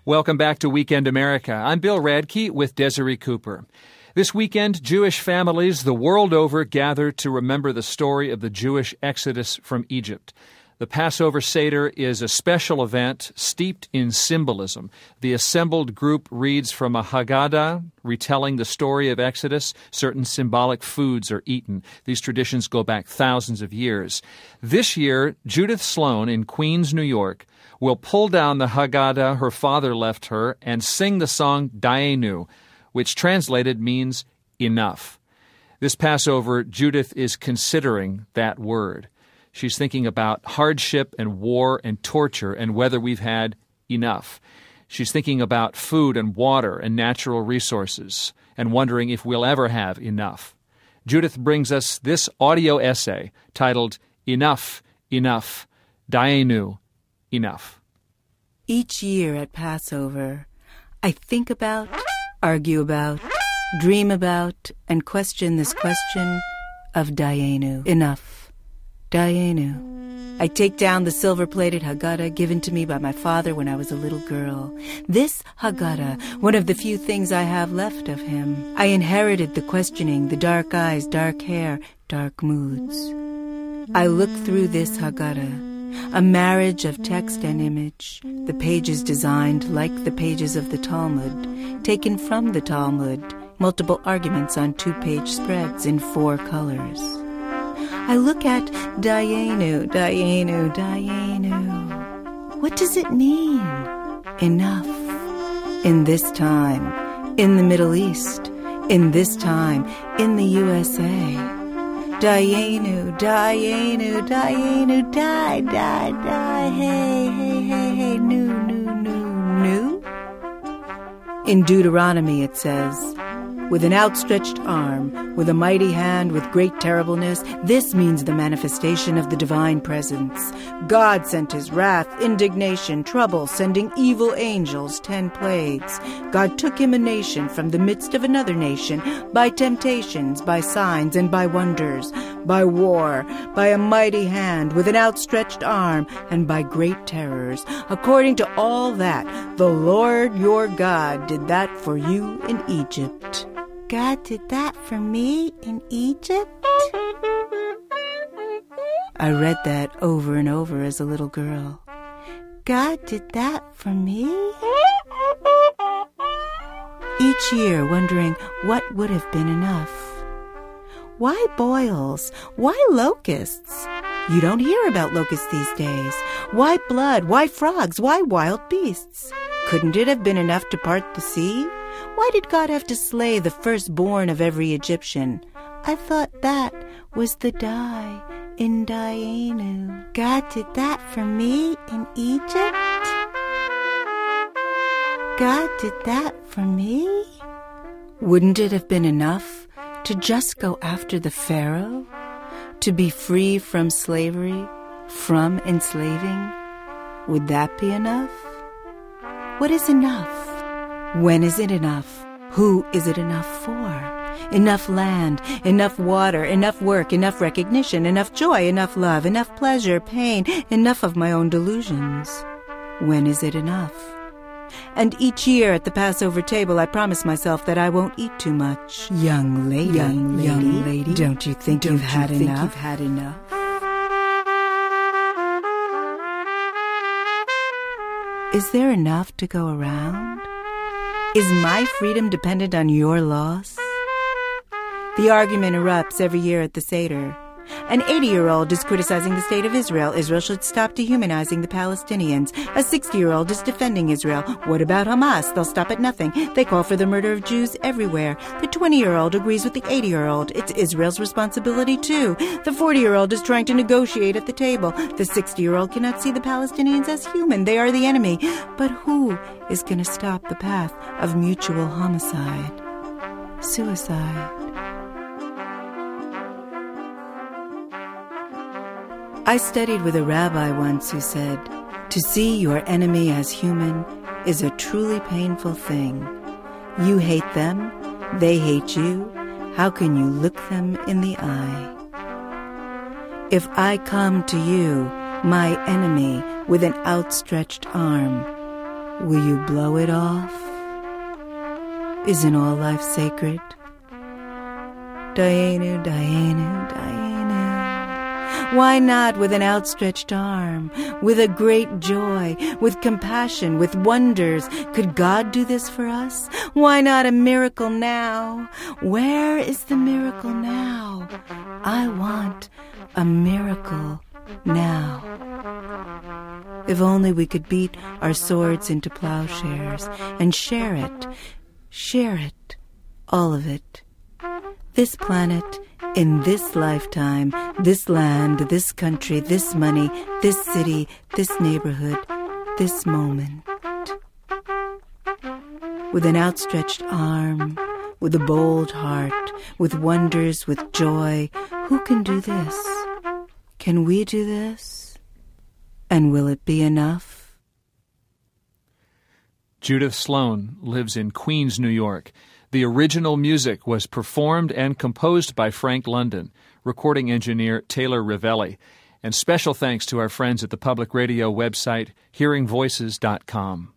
Welcome back to Weekend America. I'm Bill Radke with Desiree Cooper. This weekend, Jewish families the world over gather to remember the story of the Jewish exodus from Egypt. The Passover Seder is a special event steeped in symbolism. The assembled group reads from a Haggadah retelling the story of Exodus. Certain symbolic foods are eaten. These traditions go back thousands of years. This year, Judith Sloan in Queens, New York, will pull down the Haggadah her father left her and sing the song Dayenu, which translated means enough. This Passover, Judith is considering that word. She's thinking about hardship and war and torture and whether we've had enough. She's thinking about food and water and natural resources and wondering if we'll ever have enough. Judith brings us this audio essay titled Enough, Enough, Dayenu, Enough. Each year at Passover, I think about, argue about, dream about, and question this question of Dayenu, enough, Dayenu. I take down the silver-plated Haggadah given to me by my father when I was a little girl. This Haggadah, one of the few things I have left of him. I inherited the questioning, the dark eyes, dark hair, dark moods. I look through this Haggadah, a marriage of text and image, the pages designed like the pages of the Talmud, taken from the Talmud, multiple arguments on 2-page spreads in 4 colors. I look at Dayenu, Dayenu, Dayenu. What does it mean? Enough. In this time, in the Middle East, in this time, in the USA. Dayenu, Dayenu, Dayenu, die, die, die, hey, hey, hey, hey, new. In Deuteronomy it says, with an outstretched arm, with a mighty hand, with great terribleness, this means the manifestation of the divine presence. God sent his wrath, indignation, trouble, sending evil angels, 10 plagues. God took him a nation from the midst of another nation, by temptations, by signs, and by wonders, by war, by a mighty hand, with an outstretched arm, and by great terrors. According to all that, the Lord your God did that for you in Egypt. God did that for me in Egypt? I read that over and over as a little girl. God did that for me? Each year wondering what would have been enough. Why boils? Why locusts? You don't hear about locusts these days. Why blood? Why frogs? Why wild beasts? Couldn't it have been enough to part the sea? Why did God have to slay the firstborn of every Egyptian? I thought that was the die in Dayenu. God did that for me in Egypt? God did that for me? Wouldn't it have been enough to just go after the Pharaoh? To be free from slavery, from enslaving? Would that be enough? What is enough? When is it enough? Who is it enough for? Enough land, enough water, enough work, enough recognition, enough joy, enough love, enough pleasure, pain, enough of my own delusions. When is it enough? And each year at the Passover table I promise myself that I won't eat too much. Young lady, don't you think you've had enough? Is there enough to go around? Is my freedom dependent on your loss? The argument erupts every year at the Seder. An 80-year-old is criticizing the state of Israel. Israel should stop dehumanizing the Palestinians. A 60-year-old is defending Israel. What about Hamas? They'll stop at nothing. They call for the murder of Jews everywhere. The 20-year-old agrees with the 80-year-old. It's Israel's responsibility, too. The 40-year-old is trying to negotiate at the table. The 60-year-old cannot see the Palestinians as human. They are the enemy. But who is going to stop the path of mutual homicide? Suicide. I studied with a rabbi once who said, to see your enemy as human is a truly painful thing. You hate them, they hate you. How can you look them in the eye? If I come to you, my enemy, with an outstretched arm, Will you blow it off? Isn't all life sacred? Dayenu, Dayenu, Dayenu. Why not with an outstretched arm, with a great joy, with compassion, with wonders? Could God do this for us? Why not a miracle now? Where is the miracle now? I want a miracle now. If only we could beat our swords into plowshares and share it, all of it. This planet, in this lifetime, this land, this country, this money, this city, this neighborhood, this moment. With an outstretched arm, with a bold heart, with wonders, with joy, who can do this? Can we do this? And will it be enough? Judith Sloan lives in Queens, New York. The original music was performed and composed by Frank London, recording engineer Taylor Rivelli. And special thanks to our friends at the public radio website, hearingvoices.com.